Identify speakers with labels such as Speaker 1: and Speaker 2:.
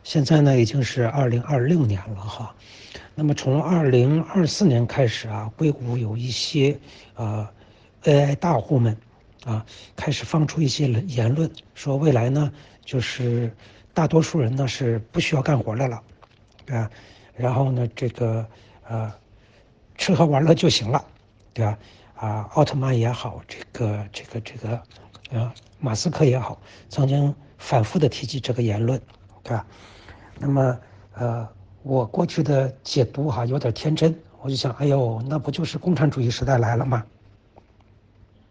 Speaker 1: 现在呢已经是2026年了哈。那么从2024年开始啊，硅谷有一些AI 大户们啊开始放出一些言论，说未来呢就是大多数人呢是不需要干活的了，对吧？然后呢这个吃喝玩乐就行了，对吧？奥特曼也好，马斯克也好，曾经反复的提及这个言论，对吧？那么我过去的解读哈有点天真，我就想，哎呦，那不就是共产主义时代来了吗？